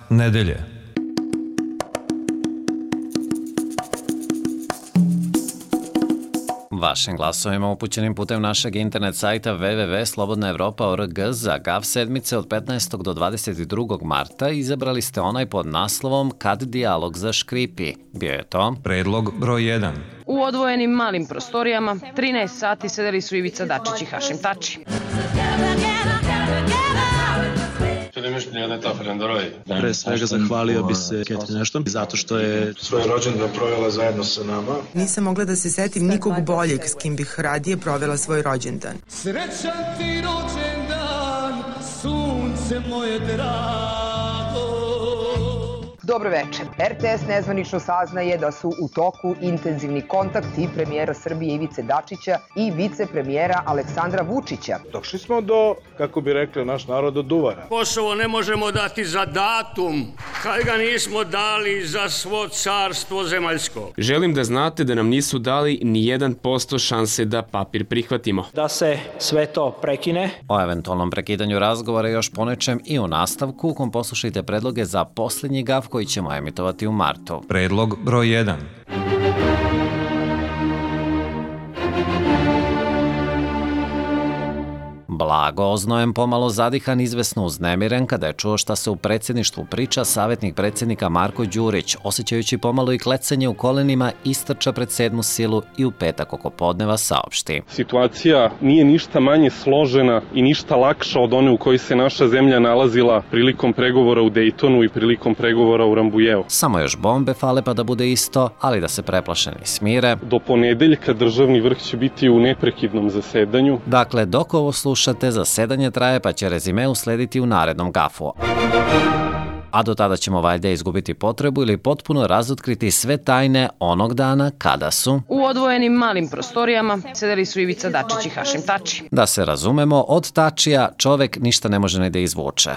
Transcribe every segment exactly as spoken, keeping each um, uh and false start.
nedelje. Vašim glasovima upućenim putem našeg internet sajta w w w tačka slobodna evropa tačka org za G A V sedmice od petnaestog do dvadeset drugog marta izabrali ste onaj pod naslovom Kad dijalog zaškripi. Bio je to Predlog broj jedan. U odvojenim malim prostorijama trinaest sati sedeli su Ivica Dačić i Hašim Tači. Pre svega zahvalio bi se Ketrin Ashton zato što je svoje rođendan provela zajedno sa nama. Nisam mogla da se setim nikog boljeg s kim bih radije provela svoj rođendan. Srećan ti rođendan, sunce moje drago. Dobro večer. er te es nezvanično saznaje da su u toku intenzivni kontakti premijera Srbije Ivice Dačića i vicepremijera Aleksandra Vučića. Došli smo do, kako bi rekli naš narod, do duvara. Kosovo ne možemo dati za datum, kad ga nismo dali za svo carstvo zemaljsko. Želim da znate da nam nisu dali ni jedan posto šanse da papir prihvatimo. Da se sve to prekine. O eventualnom prekidanju razgovora još ponečem i u nastavku, kom poslušajte predloge za posljednji G A V koji ćemo emitovati u martu. Predlog broj jedan. Blago oznojem, pomalo zadihan, izvesno uznemiren kada je čuo šta se u predsjedništvu priča, savjetnik predsjednika Marko Đurić, osjećajući pomalo i klecanje u kolenima, istrča pred sedmu silu i u petak oko podneva saopšti. Situacija nije ništa manje složena i ništa lakša od one u kojoj se naša zemlja nalazila prilikom pregovora u Dejtonu i prilikom pregovora u Rambujevu. Samo još bombe fale pa da bude isto, ali da se preplašeni smire. Do ponedeljka državni vrh će biti u neprekidnom zasedanju. Dakle, dok ovo slušate, zasedanje traje pa će rezime uslediti u narednom G A V-u. A do tada ćemo valjda izgubiti potrebu ili potpuno razotkriti sve tajne onog dana kada su U odvojenim malim prostorijama sedeli su Ivica Dačić i Hašim Tači. Da se razumemo, od Tačija čovek ništa ne može ni da izvuče.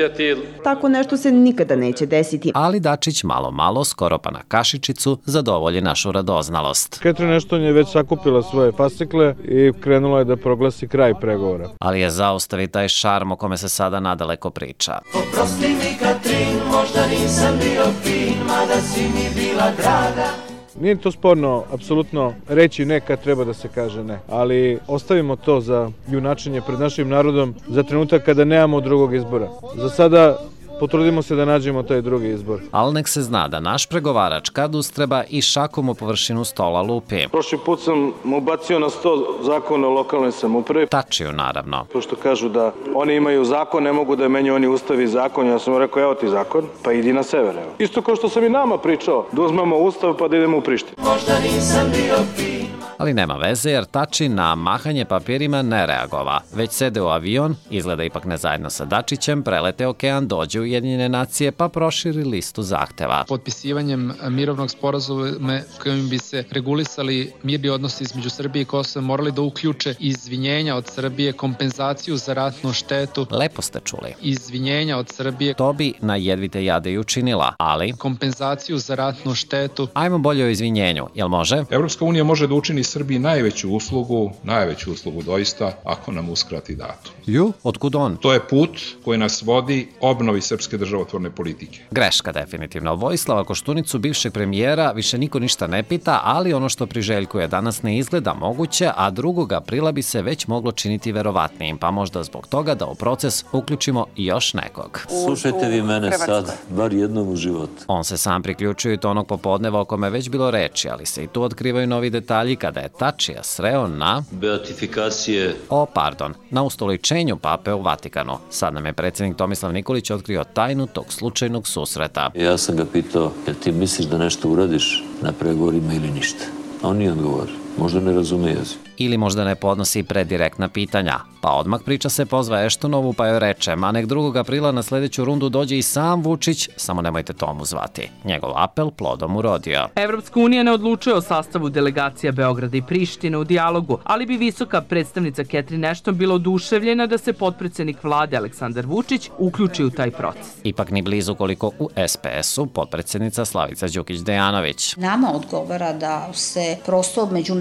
Tako nešto se nikada neće desiti. Ali Dačić malo malo, skoro pa na kašičicu, zadovolji našu radoznalost. Ketrin Ashton je već sakupila svoje fascikle i krenula je da proglasi kraj pregovora. Ali je zaustavi taj šarm o kome se sada nadaleko priča. Oprosti mi, Katrin, možda nisam bio fin, mada si mi bila draga. Nije to sporno, apsolutno, reći ne kad treba da se kaže ne, ali ostavimo to za junačenje pred našim narodom za trenutak kada nemamo drugog izbora. Za sada potrudimo se da nađemo taj drugi izbor. Ali nek se zna da naš pregovarač kad ustreba i šakom u površinu stola lupi. Prošli put sam mu bacio na sto zakona o lokalnoj samoupravi. Tačiju, naravno. Pošto kažu da oni imaju zakon, ne mogu da menjaju oni ustav i zakon. Ja sam mu rekao, evo ti zakon, pa idi na sever. Evo. Isto kao što sam i nama pričao, da uzmemo ustav pa da idemo u Prištinu. Možda nisam bio fin. Ali nema veze jer Tači na mahanje papirima ne reagova, već sede u avion, izgleda ipak ne zajedno sa Dačićem, prelete okean, dođe u Ujedinjene nacije pa proširi listu zahteva. Potpisivanjem mirovnog sporazuma kojim bi se regulisali mirni odnosi između Srbije i Kosova morali da uključe izvinjenja od Srbije, kompenzaciju za ratnu štetu. Lepo ste čuli. Izvinjenja od Srbije. To bi na jedvite jade i učinila, ali kompenzaciju za ratnu štetu. Ajmo bolje o izvinjenju, jel može? Evropska unija može da učini Srbiji najveću uslugu, najveću uslugu doista, ako nam uskrati datum. Ju, otkud on? To je put koji nas vodi obnovi srpske državotvorne politike. Greška definitivno. Vojislava Koštunicu, bivšeg premijera, više niko ništa ne pita, ali ono što priželjkuje danas ne izgleda moguće, a drugog aprila bi se već moglo činiti verovatnijim, pa možda zbog toga da u proces uključimo još nekog. Slušajte vi mene sad, bar jednom u životu. On se sam priključuje i to onog popodneva o kome već bilo reči, ali se i tu otkrivaju novi detalji kada je Tačija sreo na beatifikacije. O, pardon, na ustoličenju pape u Vatikanu. Sad nam je predsjednik Tomislav Nikolić otkrio tajnu tog slučajnog susreta. Ja sam ga pitao, jel ti misliš da nešto uradiš na pregovorima ili ništa? A on nije odgovor. Možda ne razume jezik. Ili možda ne podnosi predirektna pitanja. Pa odmah priča se pozva Eštonovu pa joj reče, ma nek drugog aprila na sljedeću rundu dođe i sam Vučić, samo nemojte tomu zvati. Njegov apel plodom urodio. Evropska unija ne odlučuje o sastavu delegacija Beograda i Prištine u dijalogu, ali bi visoka predstavnica Ketrin Ashton bila oduševljena da se potpredsjednik vlade Aleksandar Vučić uključi u taj proces. Ipak ni blizu koliko u es pe esu potpredsjednica Slavica Đukić Dejanović. Nama odgovara da se prosto međunarodno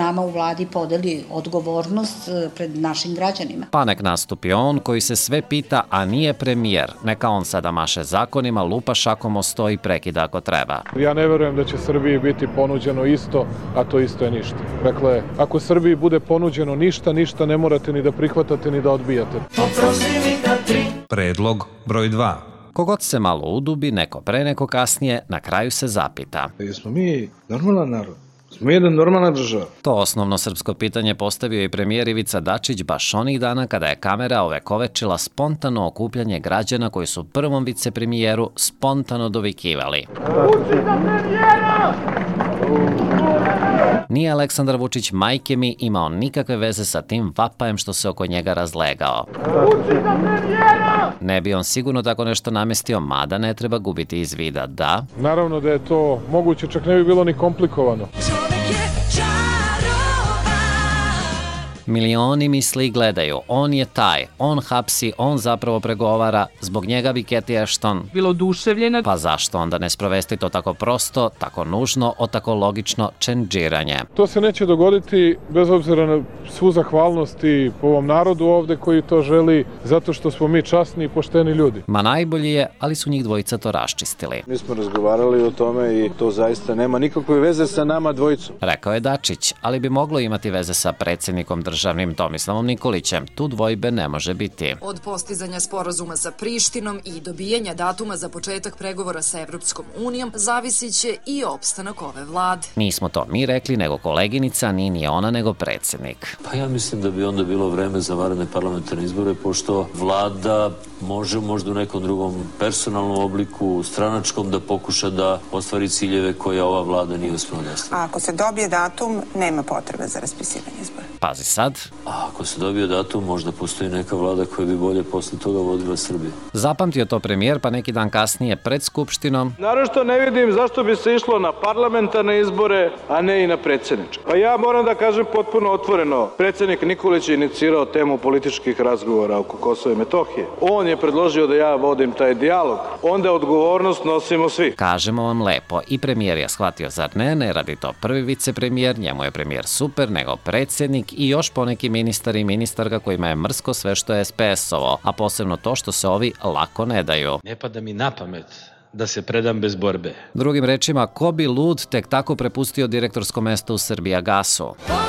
nama u vladi podeli odgovornost pred našim građanima. Pa nek nastupi on koji se sve pita, a nije premijer. Neka on sada maše zakonima, lupa šakom o sto i prekida ako treba. Ja ne verujem da će Srbiji biti ponuđeno isto, a to isto je ništa. Dakle, ako Srbiji bude ponuđeno ništa, ništa ne morate ni da prihvatate ni da odbijate. Predlog broj dva. Kogod se malo udubi, neko pre, neko kasnije, na kraju se zapita. Jesmo mi normalan narod? Smo jedna normalna država. To osnovno srpsko pitanje postavio i premijer Ivica Dačić baš onih dana kada je kamera ovekovečila spontano okupljanje građana koji su prvom vicepremijeru spontano dovikivali. Uči za premijera! Nije Aleksandar Vučić, majke mi, imao nikakve veze sa tim vapajem što se oko njega razlegao. Uči za premijera! Ne bi on sigurno tako nešto namestio, mada ne treba gubiti iz vida da... Naravno da je to moguće, čak ne bi bilo ni komplikovano. Milioni misli i gledaju, on je taj, on hapsi, on zapravo pregovara, zbog njega bi Cathy Ashton bilo oduševljena. Pa zašto onda ne sprovesti to tako prosto, tako nužno, o tako logično čendžiranje? To se neće dogoditi bez obzira na svu zahvalnost i po ovom narodu ovde koji to želi, zato što smo mi časni i pošteni ljudi. Ma najbolji je, ali su njih dvojica to raščistili. Mi smo razgovarali o tome i to zaista nema nikakve veze sa nama dvojicom. Rekao je Dačić, ali bi moglo imati veze sa predsjednikom države državnim Tomislavom Nikolićem. Tu dvojbe ne može biti. Od postizanja sporazuma sa Prištinom i dobijenja datuma za početak pregovora sa Evropskom unijom zavisit će i opstanak ove vlade. Nismo to mi rekli, nego koleginica, ni nije ona, nego predsjednik. Pa ja mislim da bi onda bilo vreme za vanredne parlamentarne izbore, pošto vlada može možda u nekom drugom personalnom obliku, stranačkom, da pokuša da ostvari ciljeve koje ova vlada nije uspela da ostvari. A ako se dobije datum, nema potrebe za raspisivanje izbora. Pazi sad. A ako se dobije datum, možda postoji neka vlada koja bi bolje posle toga vodila Srbiju. Zapamtio to premijer, pa neki dan kasnije pred Skupštinom. Naravno što ne vidim zašto bi se išlo na parlamentarne izbore, a ne i na predsjedničke. Pa ja moram da kažem potpuno otvoreno, predsjednik Nikolić je inicirao temu političkih razgovora oko Kosova i Metohije. On je predložio da ja vodim taj dijalog. Onda odgovornost nosimo svi. Kažemo vam lepo, i premijer je shvatio, zar ne, ne radi to prvi vicepremijer, njemu je premijer super, nego predsjednik i još poneki ministar i ministarka kojima je mrsko sve što je es pe es-ovo, a posebno to što se ovi lako ne daju. Ne pada mi na pamet da se predam bez borbe. Drugim rečima, ko bi lud tek tako prepustio direktorsko mesto u Srbijagasu?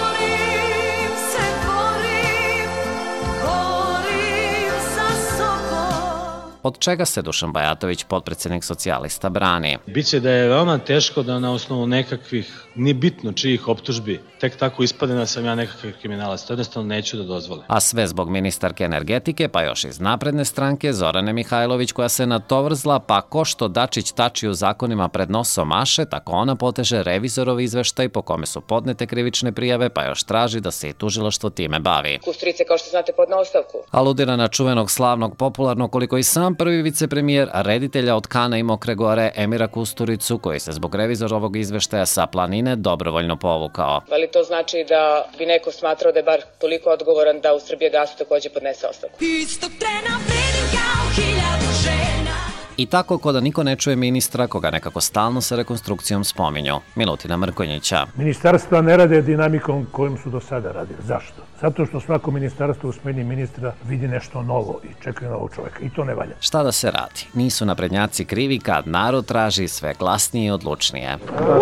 Od čega se Dušan Bajatović, potpredsjednik socijalista, brani? Biće da je veoma teško da na osnovu nekakvih, nije bitno čijih optužbi, tek tako ispade da sam ja nekakav kriminalac. To jednostavno neću da dozvolim. A sve zbog ministarke energetike, pa još iz napredne stranke, Zorane Mihajlović, koja se natovrzla, pa ko što Dačić tači u zakonima pred nosom maše, tako ona poteže revizorov izveštaj po kome su podnete krivične prijave, pa još traži da se i tužilaštvo time bavi. Kusturica, kao što znate, podne ostavku. Aludira na čuvenog, slavnog, popularnog, koliko i sam prvi vicepremijer, reditelja od Kana i Mokre Gore, Emira Kusturicu, koji se zbog revizorovog izveštaja sa planine dobrovoljno povukao. Da li to znači da bi neko smatrao da je bar toliko odgovoran da u Srbijagasu takođe podnese ostavku? Istog trena vredim kao hiljadu žena. I tako ko da niko ne čuje ministra, koga nekako stalno sa rekonstrukcijom spominju. Milutina Mrkonjića. Ministarstva ne rade dinamikom kojim su do sada radili. Zašto? Zato što svako ministarstvo u smeni ministra vidi nešto novo i čekaju novog čoveka. I to ne valja. Šta da se radi? Nisu naprednjaci krivi kad narod traži sve glasnije i odlučnije.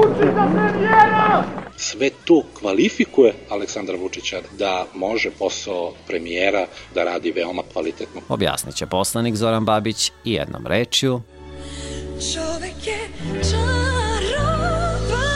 Sve to kvalifikuje Aleksandra Vučića da može posao premijera da radi veoma kvalitetno. Objasnit će poslanik Zoran Babić i jednom rečju. Čovek je čaroban.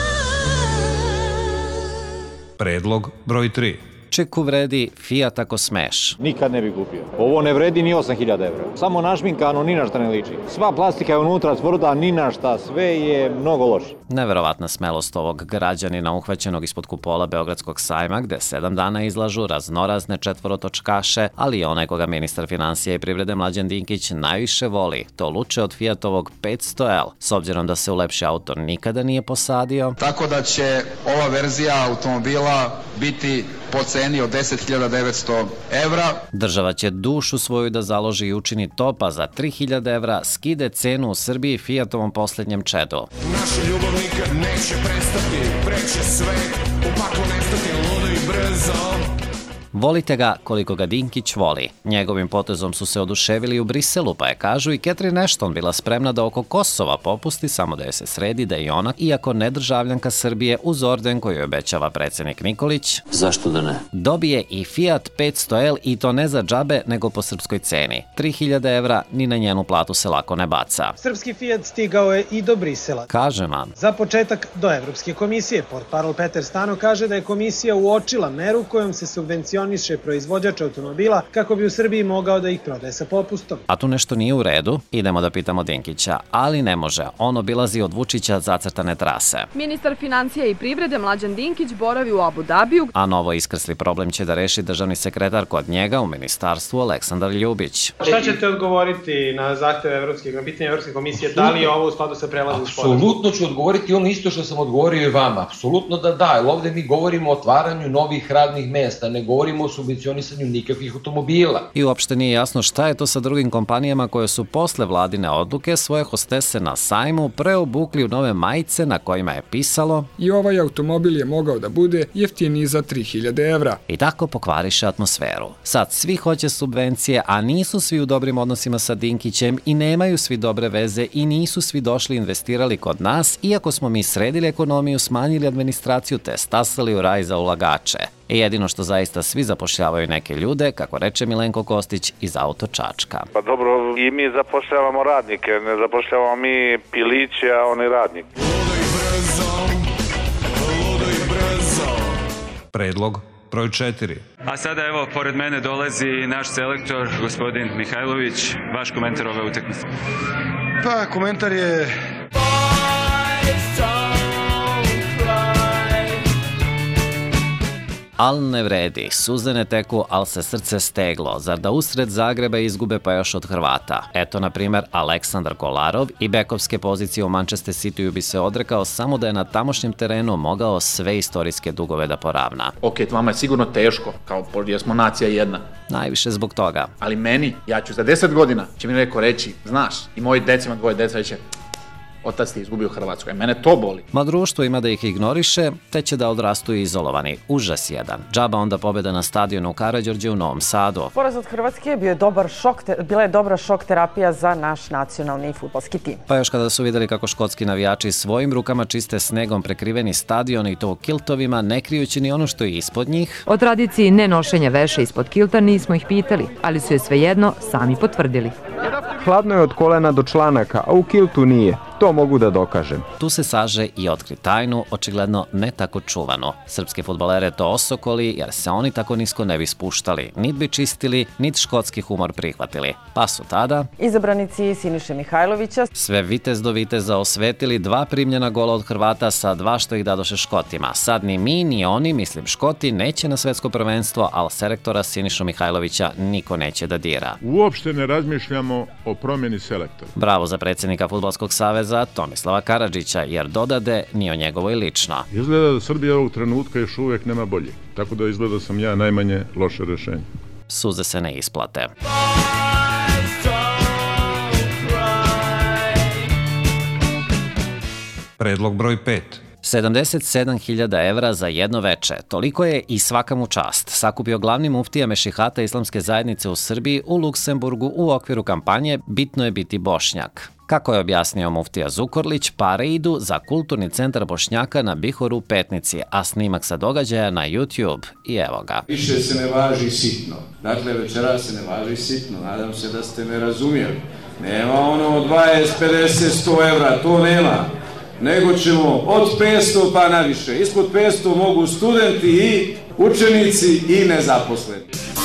Predlog broj tri. Čeku vredi Fiat ako smeš. Nikad ne bi kupio. Ovo ne vredi ni osam hiljada evra. Samo našminkano, ni na šta ne liči. Sva plastika je unutra tvrda, ni na šta, sve je mnogo loše. Neverovatna smelost ovog građanina uhvaćenog ispod kupola Beogradskog sajma, gde sedam dana izlažu raznorazne četvorotočkaše, ali i onaj koga ministar financija i privrede Mlađan Dinkić najviše voli, to luče od Fiatovog petsto L, s obzirom da se u lepši auto nikada nije posadio. Tako da će ova verzija automobila biti po ceni od deset hiljada devetsto evra. Država će dušu svoju da založi i učini to, pa za tri hiljade evra skide cenu u Srbiji Fiatovom poslednjem čedu. Naša ljubav nikad neće prestati, preće sve. Volite ga koliko ga Dinkić voli. Njegovim potezom su se oduševili u Briselu, pa je, kažu, i Catherine Ashton bila spremna da oko Kosova popusti samo da je se sredi da i ona, iako nedržavljanka Srbije, uz orden koju obećava predsednik Nikolić, zašto da ne, dobije i Fiat petsto L, i to ne za džabe, nego po srpskoj ceni. tri hiljade evra ni na njenu platu se lako ne baca. Srpski Fiat stigao je i do Brisela. Kaže vam. Za početak do Evropske komisije. Portparol Peter Stano kaže da je komisija uočila meru kojom se subvencioniše proizvođač automobila kako bi u Srbiji mogao da ih prodaje sa popustom. A tu nešto nije u redu, idemo da pitamo Dinkića, ali ne može, on obilazi od Vučića zacrtane trase. Ministar financija i privrede Mlađan Dinkić boravi u Abu Dabiju, a novo iskrsli problem će da reši državni sekretar kod njega u ministarstvu Aleksandar Ljubić. Šta ćete odgovoriti na zahteve Evropske, na pitanje Evropske komisije, da li je ovo u skladu sa prelaznim sporazumom? Apsolutno ću odgovoriti ono isto što sam odgovorio i vama, apsolutno da da, jer ovde mi govorimo o otvaranju novih radnih mesta, ne govorimo o subvencionisanju nikakvih automobila. I uopšte nije jasno šta je to sa drugim kompanijama koje su posle vladine odluke svoje hostese na sajmu preobukli u nove majice na kojima je pisalo i ovaj automobil je mogao da bude jeftiniji za tri hiljade evra. I tako pokvariše atmosferu. Sad svi hoće subvencije, a nisu svi u dobrim odnosima sa Dinkićem i nemaju svi dobre veze i nisu svi došli investirali kod nas, iako smo mi sredili ekonomiju, smanjili administraciju te stasali u raj za ulagače. I jedino što zaista svi zapošljavaju neke ljude, kako reče Milenko Kostić iz Auto Čačka. Pa dobro, i mi zapošljavamo radnike, ne zapošljavamo mi piliće, a oni radnike. Predlog broj četiri. A sada evo, pored mene dolazi naš selektor, gospodin Mihajlović. Vaš komentar ove utakmice? Pa, komentar je... Al ne vredi, suze ne teku, al se srce steglo. Zar da usred Zagreba izgube pa još od Hrvata? Eto, na primer, Aleksandar Kolarov i bekovske pozicije u Manchester Cityu bi se odrekao samo da je na tamošnjem terenu mogao sve istorijske dugove da poravna. Ok, vama je sigurno teško, kao jer smo nacija jedna. Najviše zbog toga. Ali meni, ja ću za deset godina, će mi neko reći, znaš, i moji decima dvoje deca će... otac ti izgubio Hrvatsku, mene to boli. Ma društvo ima da ih ignoriše, te će da odrastu izolovani. Užas jedan. Džaba onda pobjeda na stadionu u Karađorđe u Novom Sadu. Poraz od Hrvatske je bio dobar šok, bila je dobra šok terapija za naš nacionalni fudbalski tim. Pa još kada su videli kako škotski navijači svojim rukama čiste snegom prekriveni stadion i to u kiltovima, ne krijući ni ono što je ispod njih. O tradiciji nenošenja veša ispod kilta nismo ih pitali, ali su je svejedno sami potvrdili. Hladno je od kolena do članaka, a u kiltu nije. To mogu da dokažem. Tu se saže i otkri tajnu, očigledno ne tako čuvano. Srpske fudbalere to osokoli, jer se oni tako nisko ne bi spuštali. Nit bi čistili, nit škotski humor prihvatili. Pa su tada izabranici Siniše Mihajlovića sve vitez do viteza osvetili, dva primljena gola od Hrvata sa dva što ih dadoše Škotima. Sad ni mi, ni oni, mislim Škoti, neće na svetsko prvenstvo, ali selektora Sinišu Mihajlovića niko neće da dira. Uopšte ne razmišljamo o promjeni selektora. Bravo za predsjednika Fudbalskog saveza Tomislava Karadžića, jer dodade ni o njegovoj lično. Izgleda da Srbija ovog trenutka još uvijek nema bolje, tako da izgleda sam ja najmanje loše rešenje. Suze se ne isplate. Predlog broj pet. sedamdeset sedam hiljada evra za jedno veče. Toliko je i svaka mu čast. Sakupio glavni muftija Mešihata Islamske zajednice u Srbiji u Luksemburgu u okviru kampanje Bitno je biti Bošnjak. Kako je objasnio muftija Zukorlić, pare idu za kulturni centar Bošnjaka na Bihoru u Petnici, a snimak sa događaja na YouTube. I evo ga. Više se ne važi sitno. Dakle, večera se ne važi sitno. Nadam se da ste me razumjeli. Nema ono dvadeset, pedeset, sto evra, to nema. Nego ćemo od petsto pa naviše. Ispod petsto mogu studenti i učenici i nezaposleni.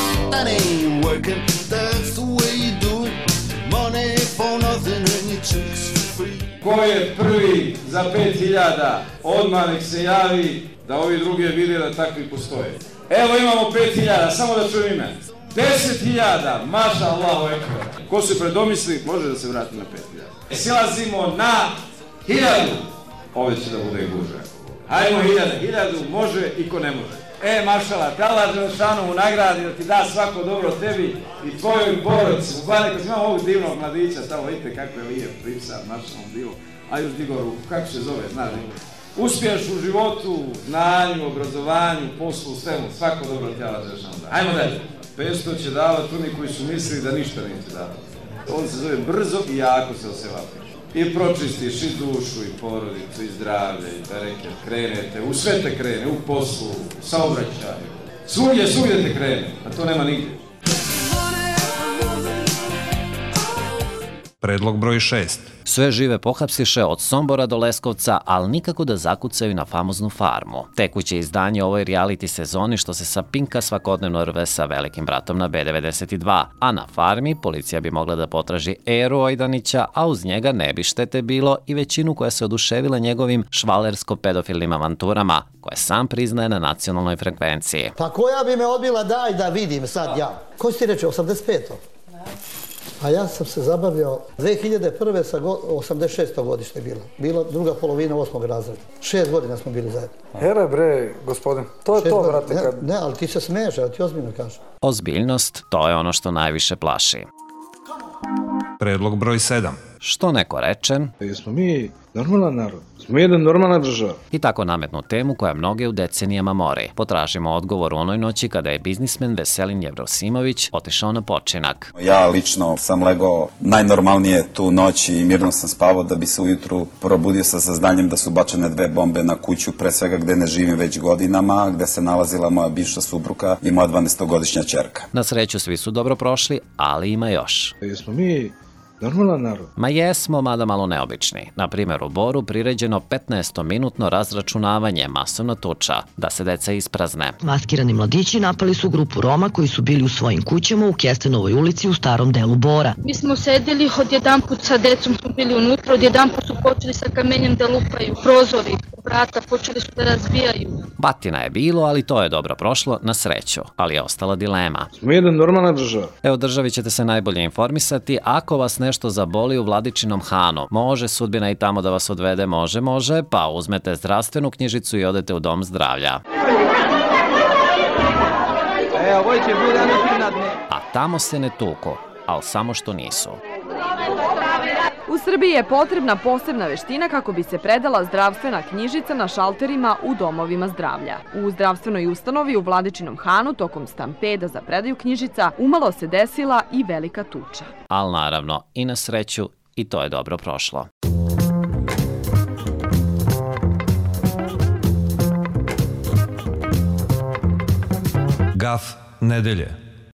Ko je prvi za pet hiljada, odmah nek se javi da ovi drugi vide da takvi postoje. Evo imamo pet hiljada, samo da čujem ime. deset hiljada, maša Allahu ekber. Ko se predomisli, može da se vrati na pet hiljada. Silazimo na hiljadu. Ove će da bude guža. Hajmo hiljada, hiljadu može i ko ne može. E, mašala, Allah Đelešanu mu nagradi da ti da svako dobro tebi i tvojoj porodici. Uglavnom, kad imamo ovog divnog mladića, tamo vidite kako je lijep, pripsan, mašalom divo. A još digo ruku, kako se zove, znaš li? Uspiješ u životu, znanju, obrazovanju, poslu, svemu, svako dobro ti Allah Đelešanu da. Ajmo dalje. petsto će davati oni koji su mislili da ništa neće davati. On se zove brzo i jako se osevapiš. I pročistiš i dušu, i porodicu, i zdravlje, i bereket. Krenete, u sve te krene, u poslu, u saobraćaju. Svugdje, svugdje te krene, a to nema nigdje. Predlog broj šest. Sve žive pohapsiše od Sombora do Leskovca, ali nikako da zakucaju na famoznu farmu. Tekuće izdanje o ovoj reality sezoni što se sa Pinka svakodnevno rve sa Velikim bratom na B devedeset dva, a na farmi policija bi mogla da potraži Eru Ojdanića, a uz njega ne bi štete bilo i većinu koja se oduševila njegovim švalersko-pedofilnim avanturama, koje sam priznaje na nacionalnoj frekvenciji. Pa koja bi me odbila, daj da vidim sad ja. Ko si ti reče, osamdeset peto A ja sam se zabavljao dve hiljade prve sa osamdeset šesto godište bilo. Bila druga polovina osmog razreda. Šest godina smo bili zajedno. Here bre, gospodin, to je to, brate. Ne, ne, ali ti se smiješ, ja ti ozbiljno kažem. Ozbiljnost, to je ono što najviše plaši. Predlog broj sedam. Što neko reče? Jesmo mi normalan narod? Smo jedan normalna država. I tako nametnu temu koja mnoge u decenijama mori. Potražimo odgovor u onoj noći kada je biznismen Veselin Jevrosimović otišao na počinak. Ja lično sam legao najnormalnije tu noć i mirno sam spavao da bi se ujutru probudio sa saznanjem da su bačene dve bombe na kuću, pre svega gde ne živim već godinama, gde se nalazila moja bivša supruga i moja dvanaestogodišnja ćerka. Na sreću svi su dobro prošli, ali ima još. Jesmo mi normalan narod? Ma jesmo, mada malo neobični. Na primjer, u Boru priređeno petnaestominutno razračunavanje, masovna tuča, da se deca isprazne. Maskirani mladići napali su grupu Roma koji su bili u svojim kućama u Kestenovoj ulici u starom delu Bora. Mi smo sedeli, odjedanput sa decom smo bili unutra, odjedanput su počeli sa kamenjem da lupaju, prozori, vrata počeli su da razbijaju. Batina je bilo, ali to je dobro prošlo, na sreću, ali je ostala dilema. Smo jedan normalna država. Evo, državi ćete se najbolje informisati, ako vas nešto zaboli u Vladičinom Hanu. Može sudbina i tamo da vas odvede, može, može, pa uzmete zdravstvenu knjižicu i odete u dom zdravlja. A tamo se ne tuku, ali samo što nisu. U Srbiji je potrebna posebna veština kako bi se predala zdravstvena knjižica na šalterima u domovima zdravlja. U zdravstvenoj ustanovi u Vladičinom Hanu tokom stampeda za predaju knjižica umalo se desila i velika tuča. Ali naravno, i na sreću, i to je dobro prošlo. Gaf nedelje.